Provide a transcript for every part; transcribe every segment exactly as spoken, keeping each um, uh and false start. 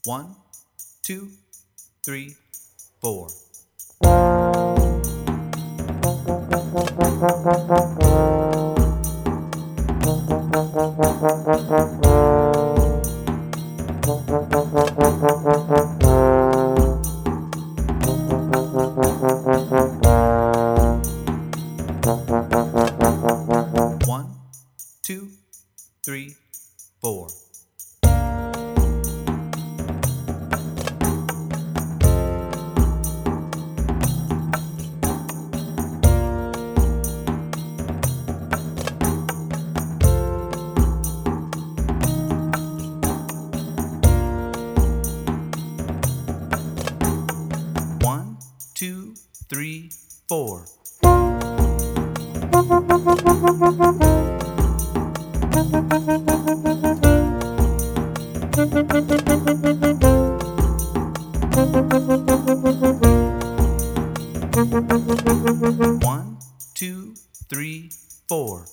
One, two, three, four. One, two, three, four. One, two, three, four. One, two, three, four.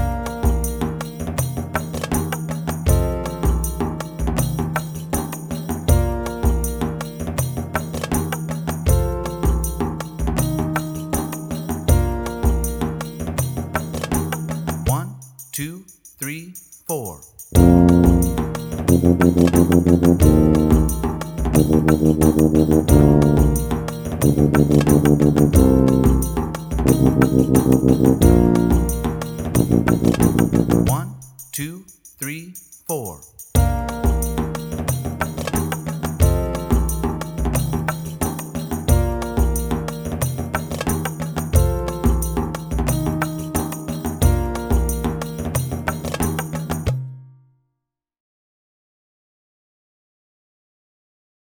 One, two, three, four. One, two, three, four.